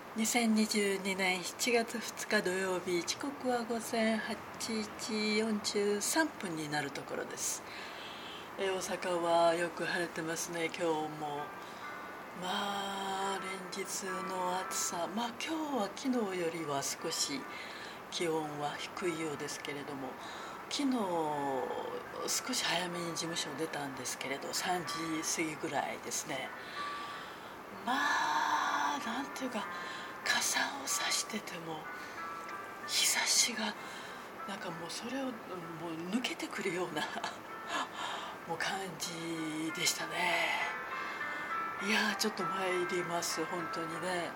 2022年7月2日土曜日、時刻は午前8時43分になるところです。大阪はよく晴れてますね。今日も連日の暑さ、今日は昨日よりは少し気温は低いようですけれども、昨日少し早めに事務所出たんですけれど、3時過ぎぐらいですね。なんていうか、傘を差してても日差しがなんかもうそれをもう抜けてくるようなもう感じでしたね。いやちょっと参ります本当にね。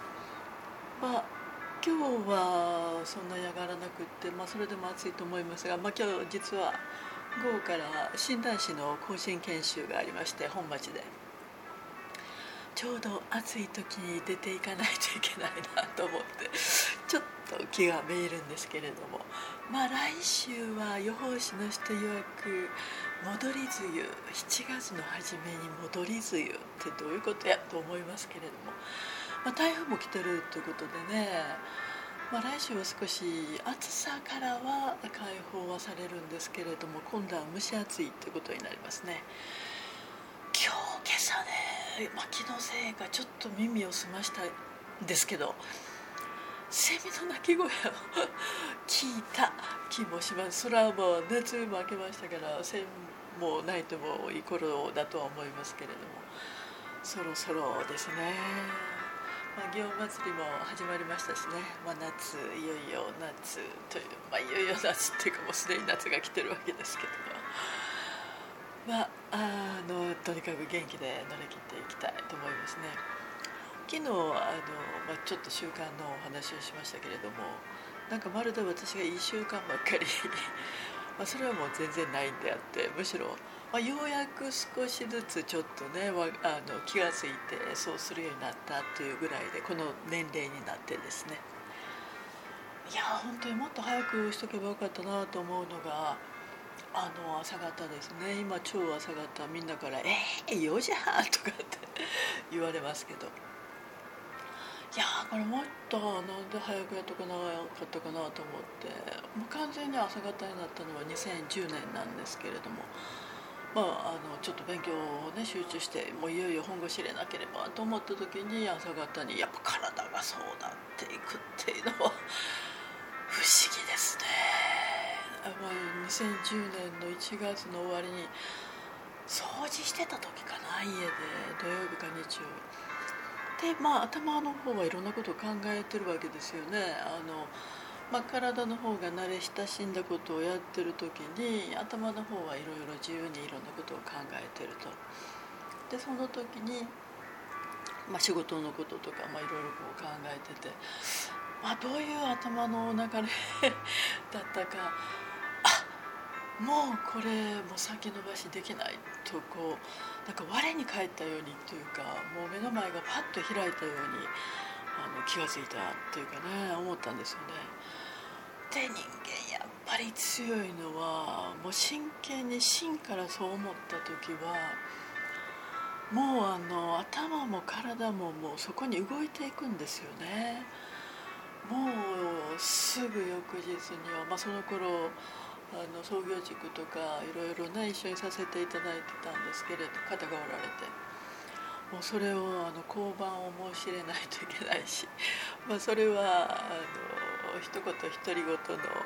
今日はそんな嫌がらなくって、それでも暑いと思いますが、今日実は午後から診断士の更新研修がありまして、本町でちょうど暑い時に出ていかないといけないなと思ってちょっと気がめいるんですけれども、来週は予報士の人曰く戻り梅雨、7月の初めに戻り梅雨ってどういうことやと思いますけれども、台風も来てるということでね、来週は少し暑さからは解放はされるんですけれども、今度は蒸し暑いということになりますね。今朝ね、気のせいかちょっと耳を澄ましたんですけど、セミの鳴き声を聞いた気もします。それはもう夏も明けましたから、セミも鳴いてもいい頃だとは思いますけれども、そろそろですね。祇園祭りも始まりましたしね、夏、いよいよ夏という、いよいよ夏っていうかもうすでに夏が来てるわけですけども、とにかく元気で乗り切っていきたいと思いますね。昨日ちょっと習慣のお話をしましたけれども、なんかまるで私がいい習慣ばっかりそれはもう全然ないんであって、むしろ、ようやく少しずつちょっとね気がついてそうするようになったというぐらいで、この年齢になってですね、いや本当にもっと早くしとけばよかったなと思うのが朝方ですね。今超朝方、みんなから4時半とかって言われますけど、いやこれもっとなんで早くやっとかなかったかなと思って、もう完全に朝方になったのは2010年なんですけれども、ちょっと勉強をね集中して、もういよいよ本腰入れなければと思った時に、朝方にやっぱ体がそうなっていくっていうのは不思議ですね。2010年の1月の終わりに掃除してた時かな、家で土曜日か日曜日で、頭の方はいろんなことを考えてるわけですよね。体の方が慣れ親しんだことをやってる時に、頭の方はいろいろ自由にいろんなことを考えてると。でその時に、仕事のこととか、いろいろ考えてて、どういう頭の流れだったか、もうこれもう先延ばしできないと、なんか我に返ったようにというか、もう目の前がパッと開いたように気がついたというかね、思ったんですよね。で人間やっぱり強いのは、もう真剣に芯からそう思った時は、もう頭も体ももうそこに動いていくんですよね。もうすぐ翌日には、その頃創業塾とかいろいろね一緒にさせていただいてたんですけれど、方がおられて、もうそれを交番を申し入れないといけないし、それは一言独り言の、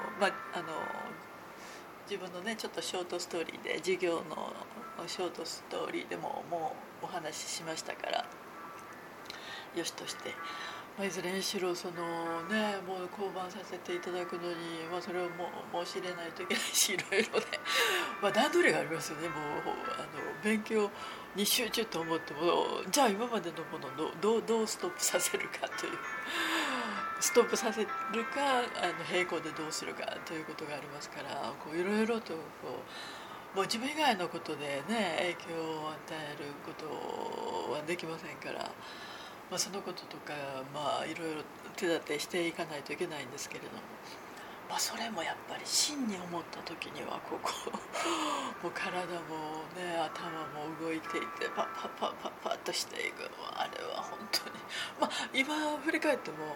自分のねちょっとショートストーリーで、授業のショートストーリーでもうお話ししましたから、よしとして、いずれにしろそのね、もう降板させていただくのに、それをもう申し入れないといけないし、いろいろね、段取りがありますよね。もう勉強に集中と思っても、じゃあ今までのものをどうストップさせるかという、ストップさせるか並行でどうするかということがありますから、いろいろともう自分以外のことでね影響を与えることはできませんから、そのこととかいろいろ手立てしていかないといけないんですけれども、 それもやっぱり真に思った時にはここもう体もね頭も動いていてパッパッパッパッパッとしていく、あれは本当に今振り返っても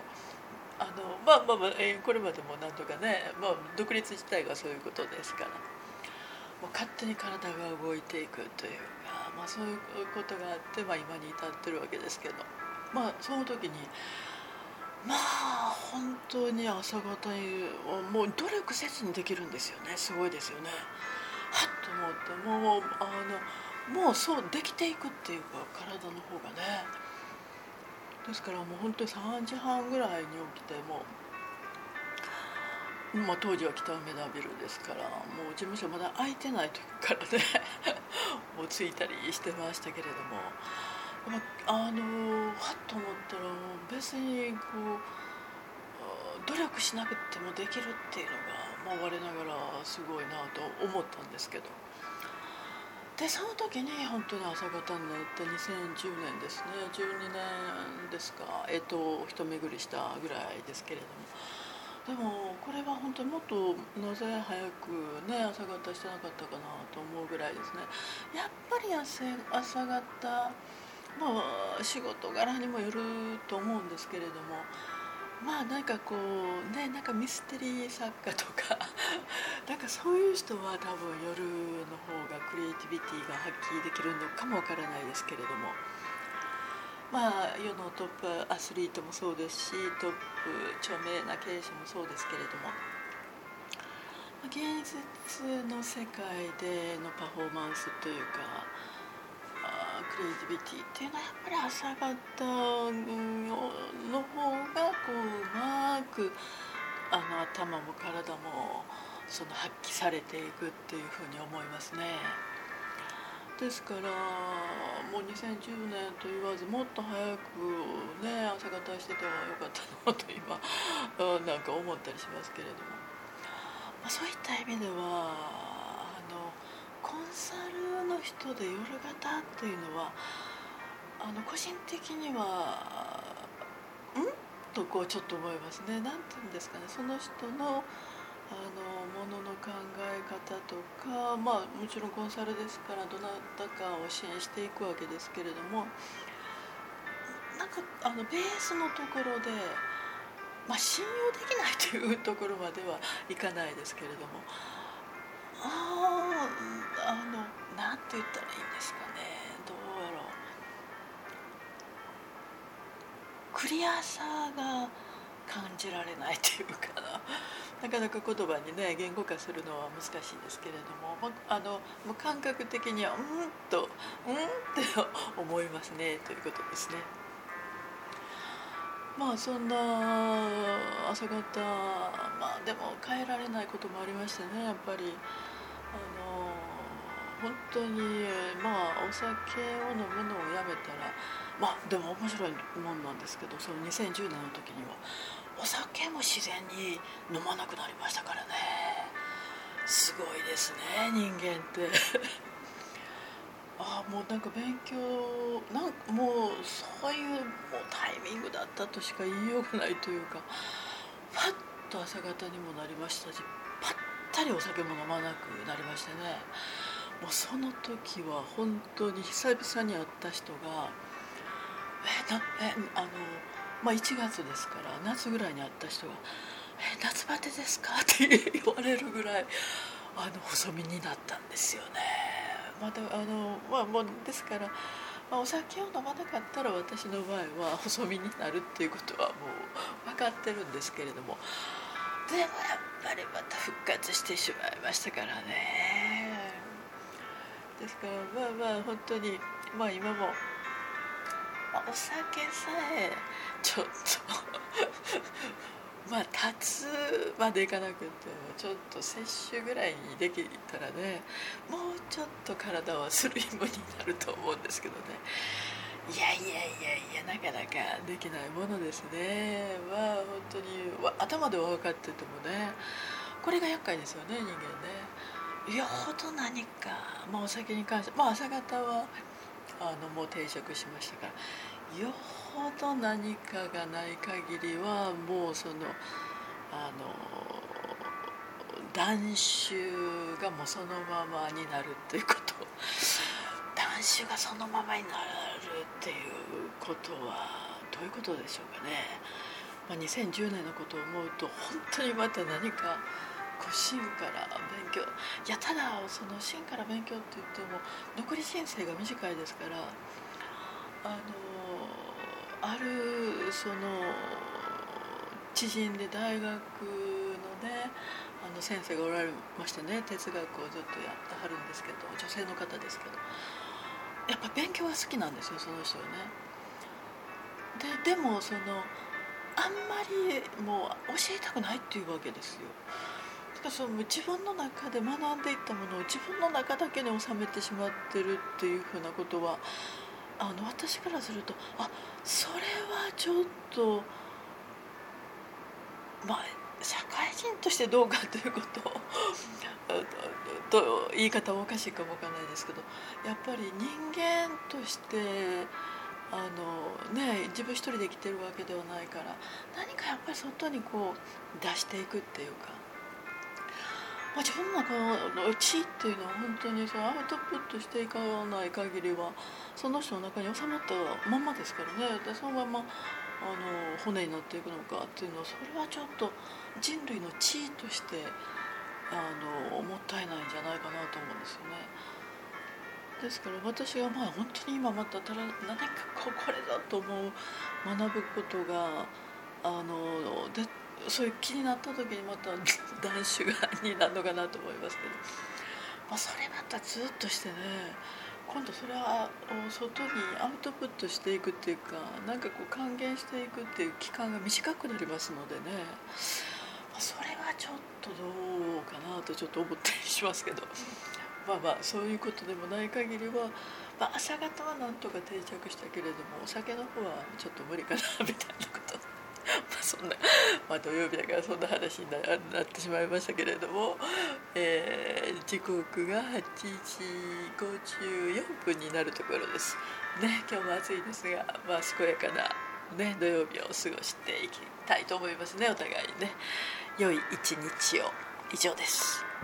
これまでもなんとかね、独立自体がそういうことですから、もう勝手に体が動いていくというか、そういうことがあって、今に至ってるわけですけど、その時に本当に朝方にもう努力せずにできるんですよね。すごいですよね。はっと思ってもうそうできていくっていうか、体の方がね。ですからもう本当に3時半ぐらいに起きて当時は北梅田ビルですから、もう事務所まだ開いてない時からねもう着いたりしてましたけれども、はっと思ったら別に努力しなくてもできるっていうのが、我ながらすごいなと思ったんですけど、でその時に本当に朝方になって2010年ですね、12年ですか、一巡りしたぐらいですけれども、でもこれは本当にもっとなぜ早くね朝方してなかったかなと思うぐらいですね。やっぱり朝方、仕事柄にもよると思うんですけれども、なんかなんかミステリー作家とかなんかそういう人は多分夜の方がクリエイティビティが発揮できるのかもわからないですけれども、世のトップアスリートもそうですし、トップ著名な経営者もそうですけれども、芸術の世界でのパフォーマンスというか、クリエイティビティっていうのはやっぱり朝方の方がうまく頭も体も発揮されていくっていうふうに思いますね。ですからもう2010年と言わずもっと早くね朝方しててはよかったなと今なんか思ったりしますけれども、そういった意味ではコンサルの人で夜型っていうのは個人的にはとちょっと思いますね。なんていうんですかね、その人のものの考え方とか、もちろんコンサルですからどなたかを支援していくわけですけれども、なんかベースのところで、信用できないというところまではいかないですけれども、なんて言ったらいいんですかね、どうやろう、クリアさが感じられないというかなかなか言葉にね言語化するのは難しいですけれども、もう感覚的にはって思いますねということですね。そんな朝方、でも変えられないこともありましてね、やっぱり本当にお酒を飲むのをやめたら、でも面白いもんなんですけど、その2010年の時にはお酒も自然に飲まなくなりましたからね。すごいですね人間ってもうなんか勉強もうそういうタイミングだったとしか言いようがないというか、パッと朝方にもなりましたし、パッたりお酒も飲まなくなりましてね、もうその時は本当に久々に会った人が1月ですから夏ぐらいに会った人が夏バテですかって言われるぐらい細身になったんですよね。もうですから、お酒を飲まなかったら私の場合は細身になるっていうことはもう分かってるんですけれども、でもやっぱりまた復活してしまいましたからね。ですから本当に今も、お酒さえちょっと立つまでいかなくてもちょっと摂取ぐらいにできたらね、もうちょっと体はスリムになると思うんですけどね。いやなかなかできないものですね。本当に頭では分かっててもね、これが厄介ですよね人間ね。よほど何か、お酒に関して、朝方はもう定着しましたから、よほど何かがない限りはもう断酒がもうそのままになるということ、断酒がそのままになるっていうことはどういうことでしょうかね。2010年のことを思うと本当にまた何か真から勉強、いやただその真から勉強って言っても残り人生が短いですから、あるその知人で大学のね先生がおられましてね、哲学をずっとやってはるんですけど、女性の方ですけど、やっぱ勉強が好きなんですよその人はね。でもあんまりもう教えたくないっていうわけですよ。だから自分の中で学んでいったものを自分の中だけに収めてしまってるっていうふうなことは私からするとそれはちょっと社会人としてどうかということと言い方はおかしいかもわからないですけど、やっぱり人間として自分一人で生きてるわけではないから、何かやっぱり外に出していくっていうか、自分の中の知っていうのは本当にアウトプットしていかない限りはその人の中に収まったまんまですからね。でそのまま骨になっていくのかっていうのは、それはちょっと人類の知としてもったいないんじゃないかなと思うんですよね。ですから私が本当に今また何かこれだと思う学ぶことがでそういう気になった時にまた断酒になるのかなと思いますけど、それまたずっとしてね、今度それは外にアウトプットしていくっていうか、なんか還元していくっていう期間が短くなりますのでね、それはちょっとどうかなとちょっと思ったりしますけど、そういうことでもない限りは、朝方はなんとか定着したけれどもお酒の方はちょっと無理かなみたいなことそんな、土曜日だからそんな話に なってしまいましたけれども、時刻が8時54分になるところですね。今日も暑いですが、健やかな、土曜日を過ごしていきたいと思いますね。お互いにね、良い一日を。以上です。